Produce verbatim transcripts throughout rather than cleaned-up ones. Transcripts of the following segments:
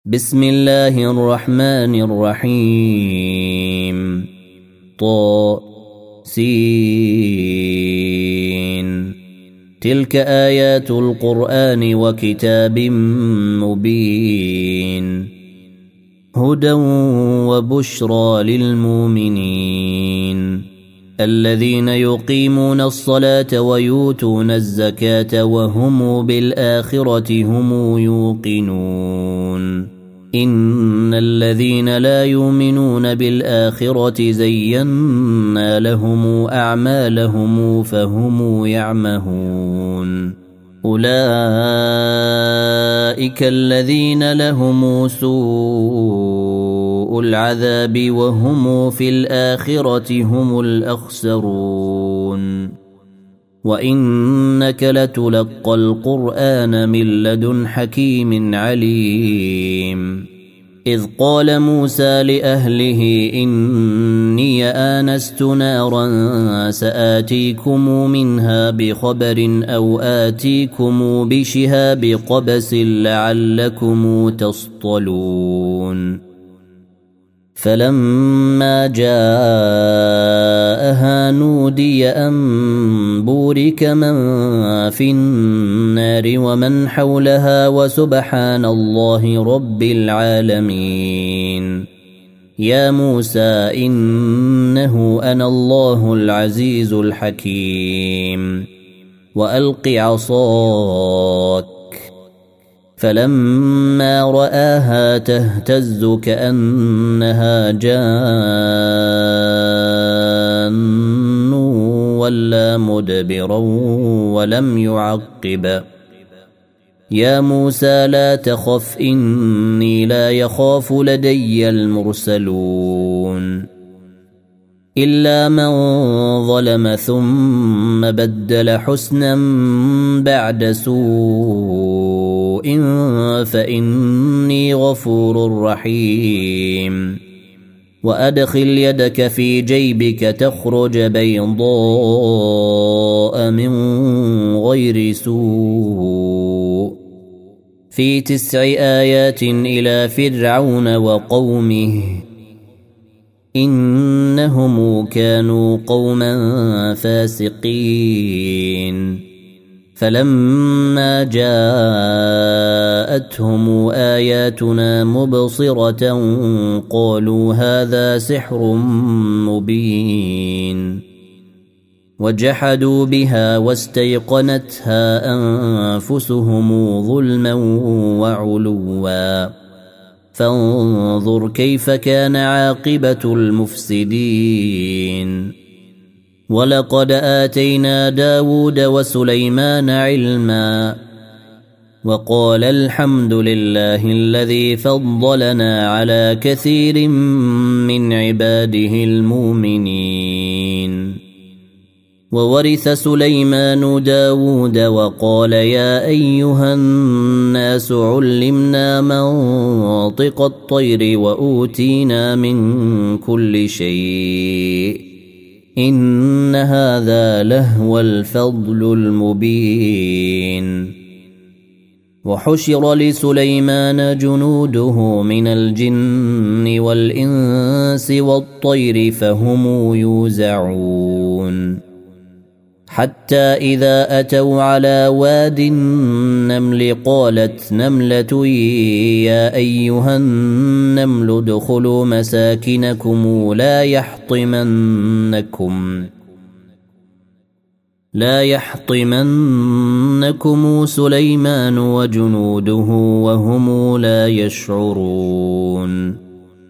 بسم الله الرحمن الرحيم. طا سين. تلك آيات القرآن وكتاب مبين هدى وبشرى للمؤمنين الذين يقيمون الصلاة ويؤتون الزكاة وهم بالآخرة هم يوقنون. إن الذين لا يؤمنون بالآخرة زينا لهم أعمالهم فهم يعمهون. أولئك الذين لهم سوء العذاب وهم في الآخرة هم الأخسرون. وإنك لتلقى القرآن من لدن حكيم عليم. إذ قال موسى لأهله إني آنست نارا سآتيكم منها بخبر أو آتيكم بشهاب قبس لعلكم تصطلون. فلما جاءها نودي أن بورك من في النار ومن حولها وسبحان الله رب العالمين. يا موسى إنه أنا الله العزيز الحكيم. وألق عصاك. فلما رآها تهتز كأنها جان ولا مدبرا ولم يعقب. يا موسى لا تخف إني لا يخاف لدي المرسلون. إلا من ظلم ثم بدل حسنا بعد سوء فإني غفور رحيم. وأدخل يدك في جيبك تخرج بيضاء من غير سوء في تسع آيات إلى فرعون وقومه إنهم كانوا قوما فاسقين. فلما جاءتهم آياتنا مبصرة قالوا هذا سحر مبين. وجحدوا بها واستيقنتها أنفسهم ظلما وعلوا. فانظر كيف كان عاقبة المفسدين. ولقد آتينا داود وسليمان علما وقال الحمد لله الذي فضلنا على كثير من عباده المؤمنين. وورث سليمان داود وقال يا أيها الناس علمنا منطق الطير وأوتينا من كل شيء إن هذا لهو الفضل المبين. وحشر لسليمان جنوده من الجن والإنس والطير فهم يوزعون. حتى إذا أتوا على واد النمل قالت نملة يا أيها النمل ادخلوا مساكنكم لا يحطمنكم لا يحطمنكم سليمان وجنوده وهم لا يشعرون.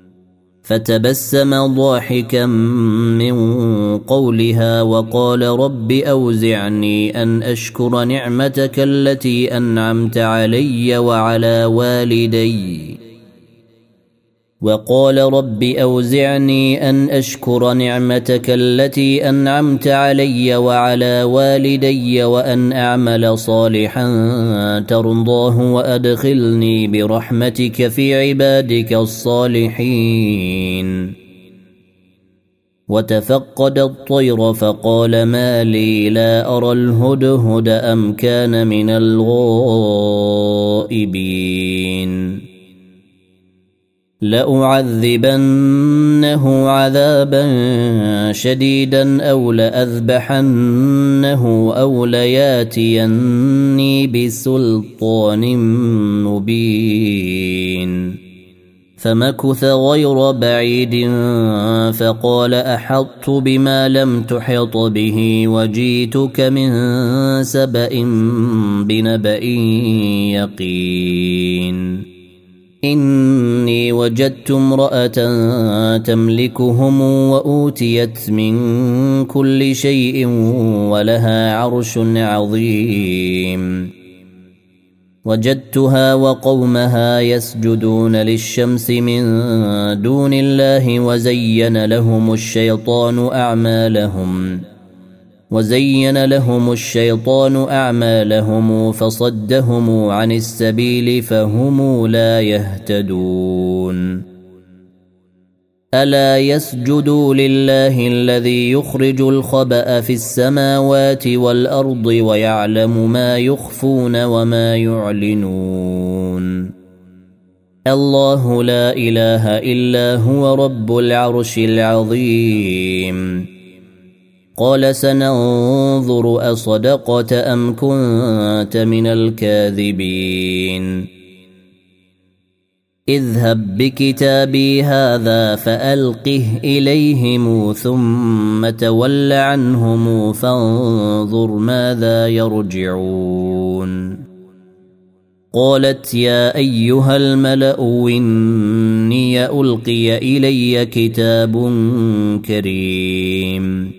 فتبسم ضاحكا من قولها وقال رب أوزعني أن أشكر نعمتك التي أنعمت علي وعلى والدي وقال رب أوزعني أن أشكر نعمتك التي أنعمت علي وعلى والدي وأن أعمل صالحا ترضاه وأدخلني برحمتك في عبادك الصالحين. وتفقد الطير فقال ما لي لا أرى الهدهد أم كان من الغائبين لأعذبنه عذابا شديدا أو لأذبحنه أو لياتيني بسلطان مبين فمكث غير بعيد فقال أحطت بما لم تحط به وجيتك من سبأ بنبأ يقين إني وجدت امرأة تملكهم وأوتيت من كل شيء ولها عرش عظيم وجدتها وقومها يسجدون للشمس من دون الله وزين لهم الشيطان أعمالهم وزين لهم الشيطان أعمالهم فصدهم عن السبيل فهم لا يهتدون ألا يسجدوا لله الذي يخرج الخبأ في السماوات والأرض ويعلم ما يخفون وما يعلنون الله لا إله إلا هو رب العرش العظيم قال سننظر أصدقت أم كنت من الكاذبين اذهب بكتابي هذا فألقه إليهم ثم تول عنهم فانظر ماذا يرجعون قالت يا أيها الملأ إني ألقي إلي كتاب كريم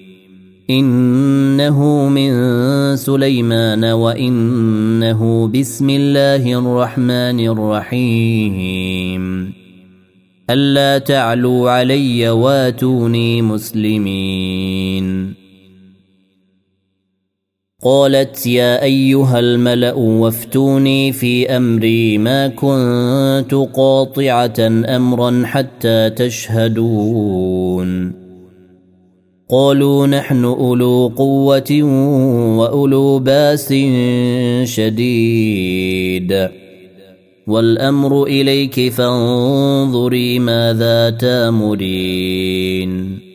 إنه من سليمان وإنه بسم الله الرحمن الرحيم ألا تعلوا علي واتوني مسلمين قالت يا أيها الملأ وافتوني في أمري ما كنت قاطعة أمرا حتى تشهدون قالوا نحن أولو قوة وأولو باس شديد والأمر إليك فانظري ماذا تامرين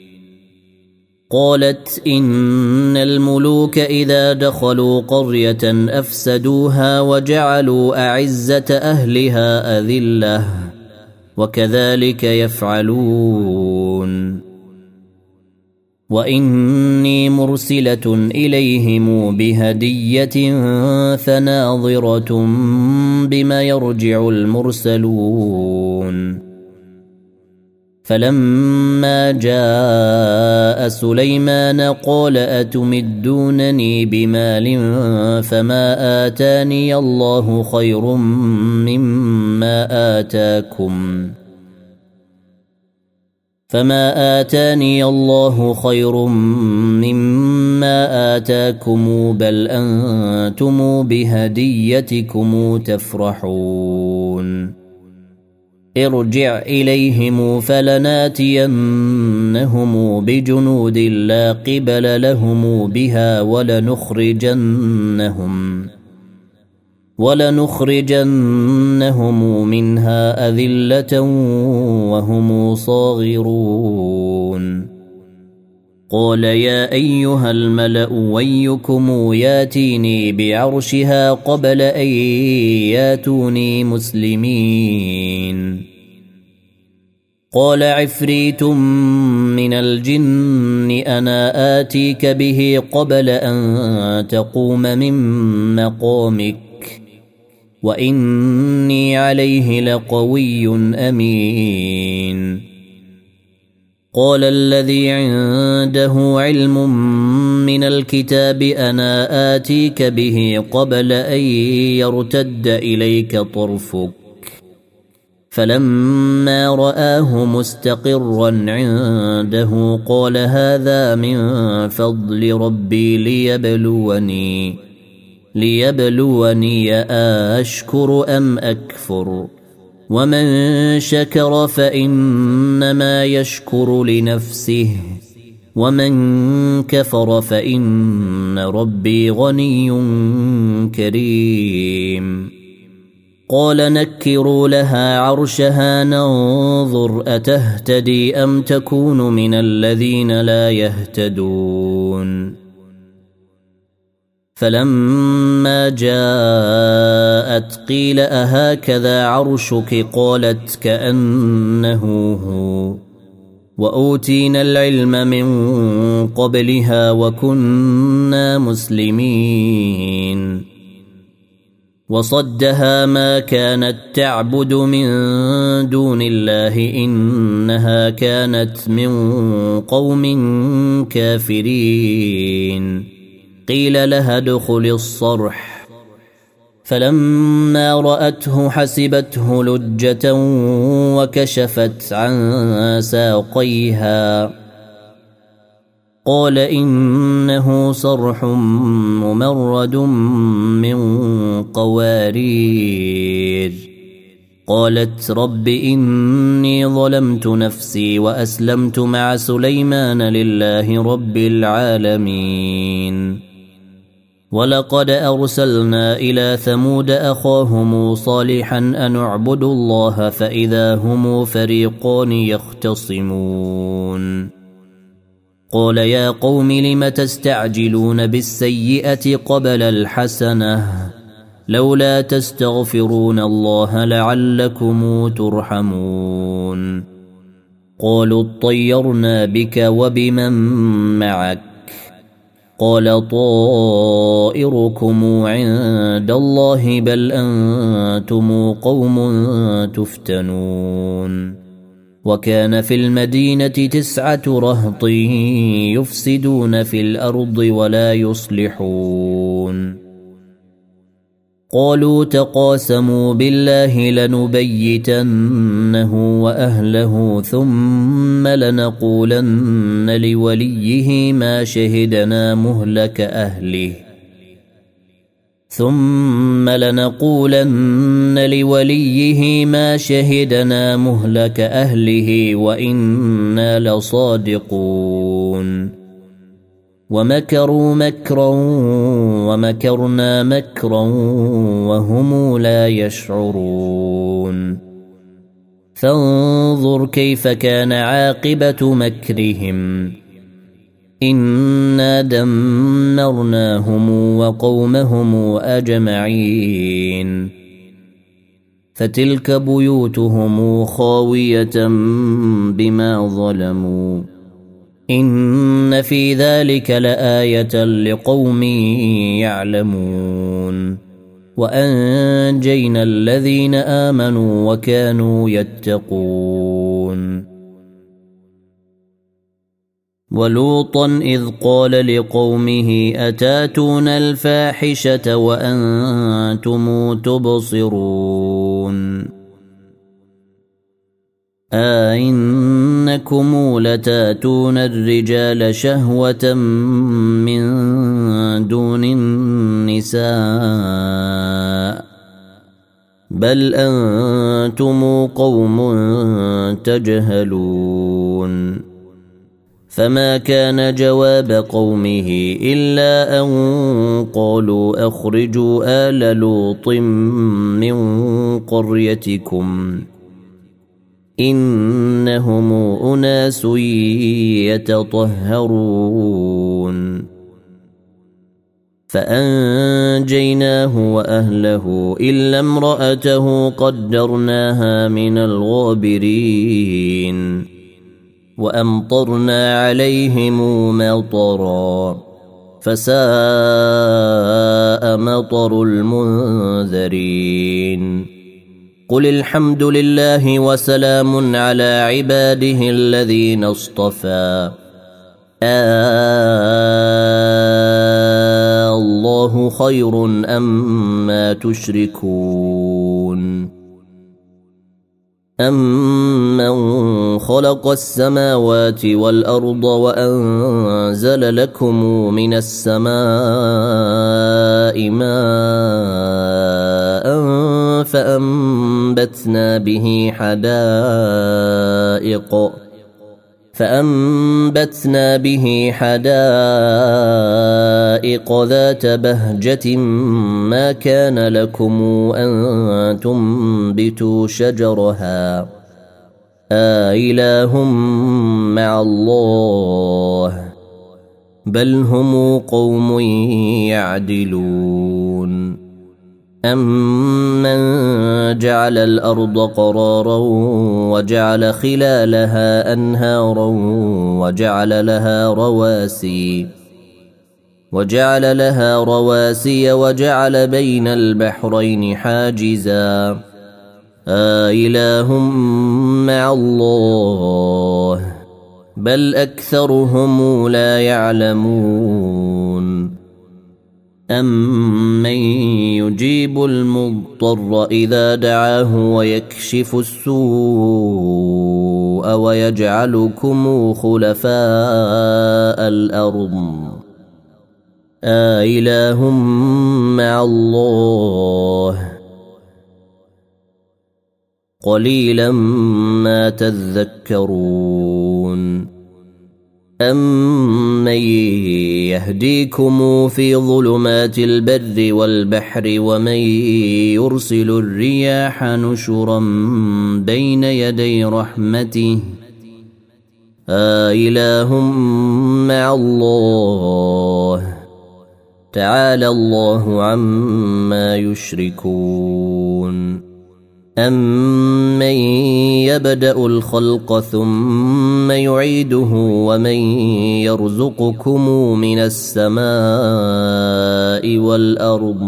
قالت إن الملوك إذا دخلوا قرية أفسدوها وجعلوا أعزة أهلها أذلة وكذلك يفعلون وإني مرسلة إليهم بهدية فناظرة بما يرجع المرسلون فلما جاء سليمان قال أتمدونني بمال فما آتاني الله خير مما آتاكم فما آتاني الله خير مما آتاكم بل أنتم بهديتكم تفرحون ارجع إليهم فلناتينهم بجنود لا قبل لهم بها ولنخرجنهم ولنخرجنهم منها أذلة وهم صاغرون قال يا أيها الملأ ويكم ياتيني بعرشها قبل أن ياتوني مسلمين قال عفريت من الجن أنا آتيك به قبل أن تقوم من مقامك وإني عليه لقوي أمين قال الذي عنده علم من الكتاب أنا آتيك به قبل أن يرتد إليك طرفك فلما رآه مستقرا عنده قال هذا من فضل ربي ليبلوني ليبلوني أشكر أم أكفر ومن شكر فإنما يشكر لنفسه ومن كفر فإن ربي غني كريم قال نكروا لها عرشها ننظر أتهتدي أم تكون من الذين لا يهتدون فلما جاءت قيل أهكذا عرشك قالت كأنه هو وأوتينا العلم من قبلها وكنا مسلمين وصدها ما كانت تعبد من دون الله إنها كانت من قوم كافرين قيل لها ادخل الصرح فلما رأته حسبته لجة وكشفت عن ساقيها قال إنه صرح ممرد من قوارير قالت رب إني ظلمت نفسي وأسلمت مع سليمان لله رب العالمين ولقد أرسلنا إلى ثمود أخاهم صالحا أن اعبدوا الله فإذا هم فريقان يختصمون قال يا قوم لم تستعجلون بالسيئة قبل الحسنة لولا تستغفرون الله لعلكم ترحمون قالوا اطيرنا بك وبمن معك قال طائركم عند الله بل أنتم قوم تفتنون وكان في المدينة تسعة رهط يفسدون في الأرض ولا يصلحون قالوا تقاسموا بالله لنبيتنه وأهله ثم لنقولن لوليه ما شهدنا مهلك أهله ثم لنقولن لوليه ما شهدنا مهلك أهله وإنا لصادقون ومكروا مكرا ومكرنا مكرا وهم لا يشعرون فانظر كيف كان عاقبة مكرهم إنا دمرناهم وقومهم أجمعين فتلك بيوتهم خاوية بما ظلموا إن في ذلك لآية لقوم يعلمون وأنجينا الذين آمنوا وكانوا يتقون ولوطا إذ قال لقومه أتاتون الفاحشة وأنتم تبصرون أئنكم لتاتون الرجال شهوة من دون النساء بل أنتم قوم تجهلون فما كان جواب قومه إلا أن قالوا أخرجوا آل لوط من قريتكم إنهم أناس يتطهرون فأنجيناه وأهله إلا امرأته قدرناها من الغابرين وأمطرنا عليهم مطرا فساء مطر المنذرين قل الحمد لله وسلام على عباده الذين اصطفى آه الله خير أما تشركون أمن خلق السماوات والأرض وأنزل لكم من السماء ماء فأنبتنا به حدائق فأنبتنا به حدائق ذات بهجة ما كان لكم أن تنبتوا شجرها أإله مع الله بل هم قوم يعدلون أمن جعل الأرض قرارا وجعل خلالها أنهارا وجعل لها رواسي وجعل لها رواسي وجعل بين البحرين حاجزا أإله مع الله بل أكثرهم لا يعلمون أمن يجيب المضطر إذا دعاه ويكشف السوء ويجعلكم خلفاء الأرض أإله مع الله قليلا ما تذكرون أمن يهديكم في ظلمات البر والبحر ومن يرسل الرياح نشرا بين يدي رحمته أإله مع الله تعالى الله عما يشركون أمن يبدأ الخلق ثم يعيده ومن يرزقكم من السماء والأرض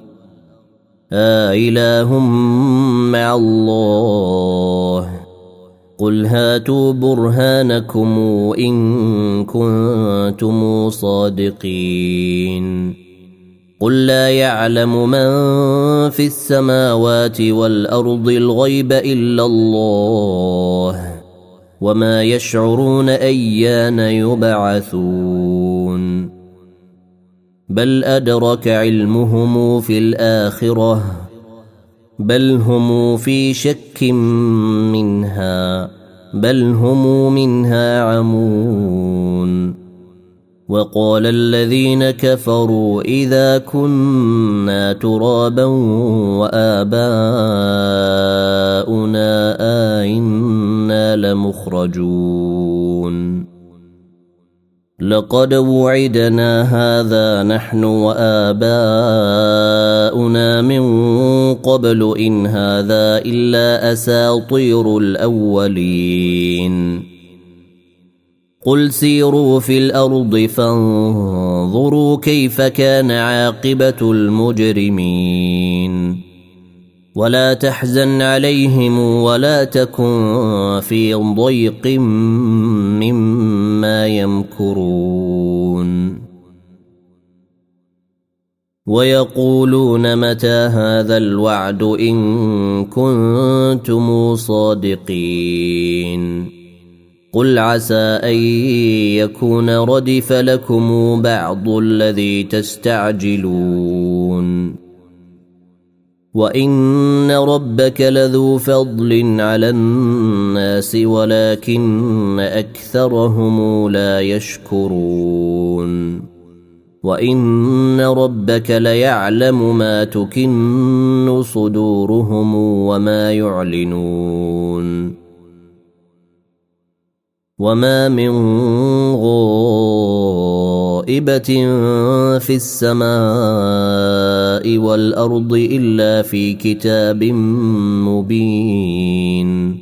أإله مع الله قل هاتوا برهانكم إن كنتم صادقين قل لا يعلم من في السماوات والأرض الغيب إلا الله وما يشعرون أيان يبعثون بل أدرك علمهم في الآخرة بل هم في شك منها بل هم منها عمون وقال الذين كفروا إذا كنا ترابا وآباؤنا أئنا لمخرجون لقد وعدنا هذا نحن وآباؤنا من قبل إن هذا إلا أساطير الأولين قل سيروا في الأرض فانظروا كيف كان عاقبة المجرمين ولا تحزن عليهم ولا تكن في ضيق مما يمكرون ويقولون متى هذا الوعد إن كنتم صادقين قل عسى أن يكون ردف لكم بعض الذي تستعجلون وإن ربك لذو فضل على الناس ولكن أكثرهم لا يشكرون وإن ربك ليعلم ما تكن صدورهم وما يعلنون وما من غائبة في السماء والأرض إلا في كتاب مبين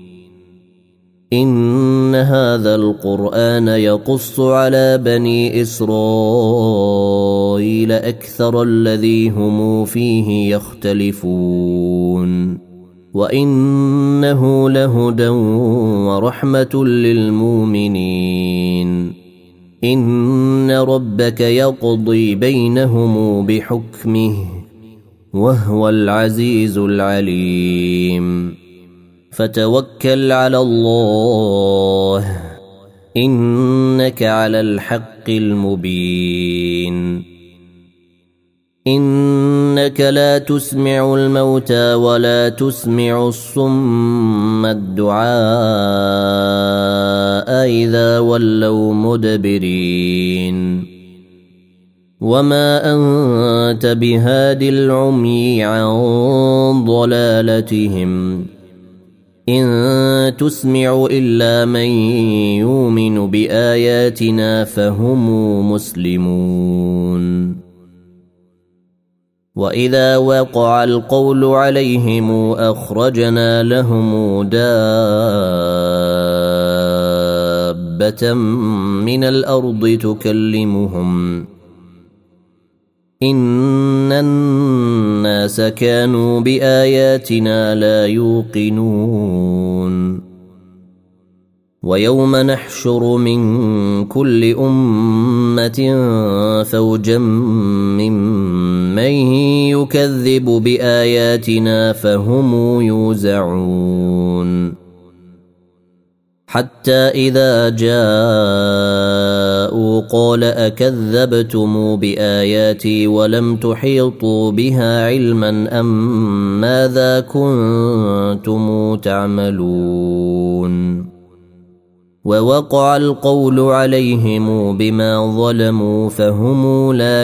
إن هذا القرآن يقص على بني إسرائيل أكثر الذي هم فيه يختلفون وإنه لهدى ورحمة للمؤمنين إن ربك يقضي بينهم بحكمه وهو العزيز العليم فتوكل على الله إنك على الحق المبين إنك لا تسمع الموتى ولا تسمع الصم الدعاء إذا ولوا مدبرين وما أنت بهاد العمي عن ضلالتهم إن تسمع إلا من يؤمن بآياتنا فهم مسلمون وإذا وقع القول عليهم أخرجنا لهم دابة من الأرض تكلمهم إن الناس كانوا بآياتنا لا يوقنون ويوم نحشر من كل أمة فوجا ممن يكذب بآياتنا فهم يوزعون حتى إذا جاءوا قال أكذبتم بآياتي ولم تحيطوا بها علما أم ماذا كنتم تعملون ووقع القول عليهم بما ظلموا فهم لا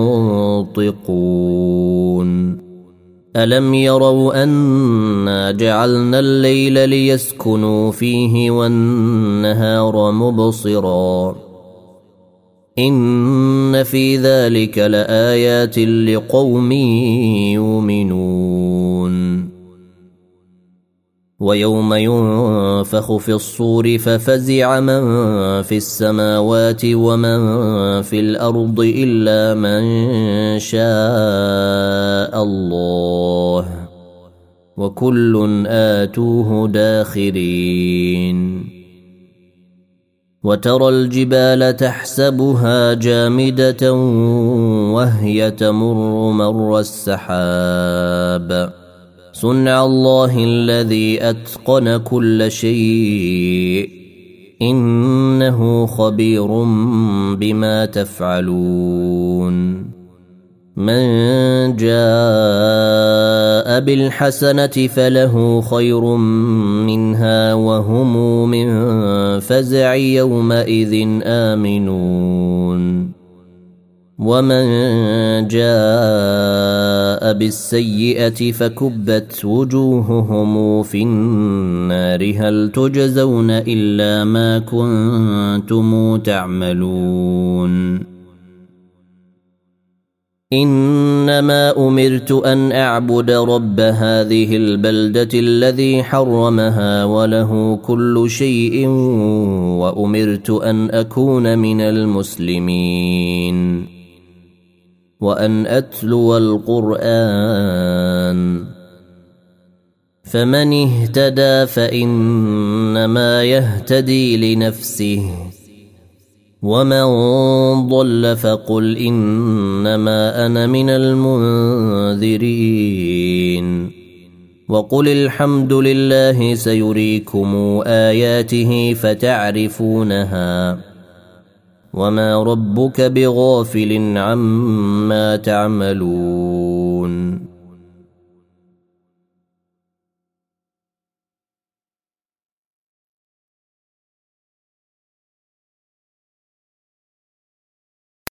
ينطقون ألم يروا أنا جعلنا الليل ليسكنوا فيه والنهار مبصرا إن في ذلك لآيات لقوم يؤمنون ويوم ينفخ في الصور ففزع من في السماوات ومن في الأرض إلا من شاء الله وكل آتوه داخرين وترى الجبال تحسبها جامدة وهي تمر مر السحاب صنع الله الذي أتقن كل شيء إنه خبير بما تفعلون من جاء بالحسنة فله خير منها وهم من فزع يومئذ آمنون ومن جاء بالسيئة فكبت وجوههم في النار هل تجزون إلا ما كنتم تعملون إنما أمرت أن أعبد رب هذه البلدة الذي حرمها وله كل شيء وأمرت أن أكون من المسلمين وأن أتلو القرآن فمن اهتدى فإنما يهتدي لنفسه ومن ضل فقل إنما أنا من المنذرين وقل الحمد لله سيريكم آياته فتعرفونها وما ربك بغافل عما تعملون